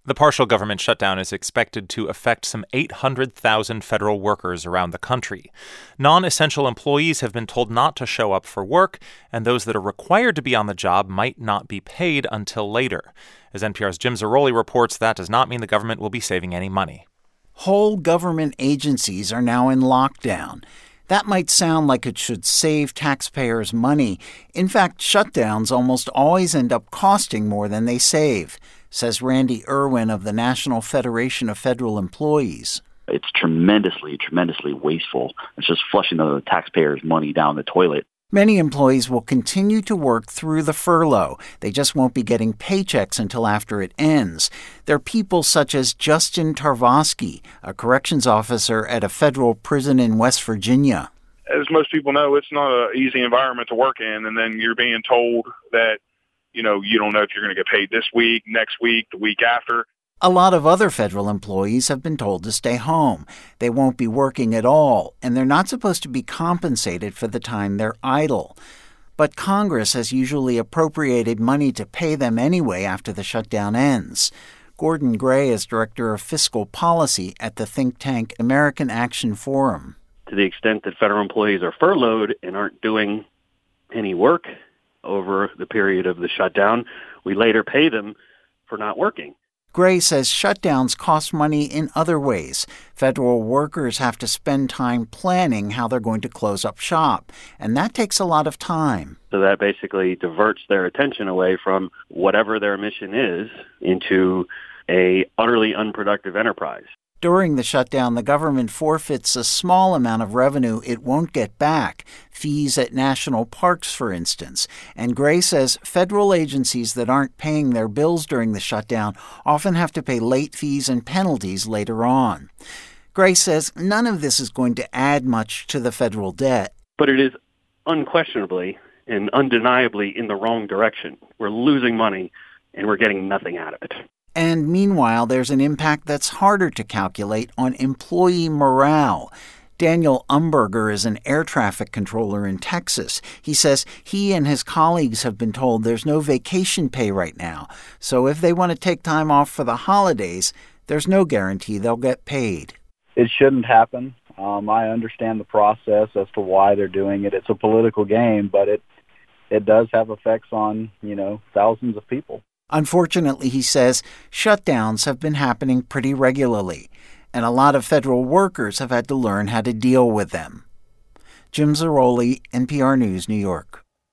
The partial government shutdown is expected to affect some 800,000 federal workers around the country. Non-essential employees have been told not to show up for work, and those that are required to be on the job might not be paid until later. As NPR's Jim Zarroli reports, that does not mean the government will be saving any money. Whole government agencies are now in lockdown. That might sound like it should save taxpayers money. In fact, shutdowns almost always end up costing more than they save, says Randy Irwin of the National Federation of Federal Employees. It's tremendously wasteful. It's just flushing the taxpayers' money down the toilet. Many employees will continue to work through the furlough. They just won't be getting paychecks until after it ends. There are people such as Justin Tarvosky, a corrections officer at a federal prison in West Virginia. As most people know, it's not an easy environment to work in, and then you're being told that, you don't know if you're going to get paid this week, next week, the week after. A lot of other federal employees have been told to stay home. They won't be working at all, and they're not supposed to be compensated for the time they're idle. But Congress has usually appropriated money to pay them anyway after the shutdown ends. Gordon Gray is director of fiscal policy at the think tank American Action Forum. To the extent that federal employees are furloughed and aren't doing any work over the period of the shutdown, we later pay them for not working. Gray says shutdowns cost money in other ways. Federal workers have to spend time planning how they're going to close up shop, and that takes a lot of time. So that basically diverts their attention away from whatever their mission is into a utterly unproductive enterprise. During the shutdown, the government forfeits a small amount of revenue it won't get back, fees at national parks, for instance. And Gray says federal agencies that aren't paying their bills during the shutdown often have to pay late fees and penalties later on. Gray says none of this is going to add much to the federal debt. But it is unquestionably and undeniably in the wrong direction. We're losing money, and we're getting nothing out of it. And meanwhile, there's an impact that's harder to calculate on employee morale. Daniel Umberger is an air traffic controller in Texas. He says he and his colleagues have been told there's no vacation pay right now. So if they want to take time off for the holidays, there's no guarantee they'll get paid. It shouldn't happen. I understand the process as to why they're doing it. It's a political game, but it does have effects on, thousands of people. Unfortunately, he says, shutdowns have been happening pretty regularly, and a lot of federal workers have had to learn how to deal with them. Jim Zarroli, NPR News, New York.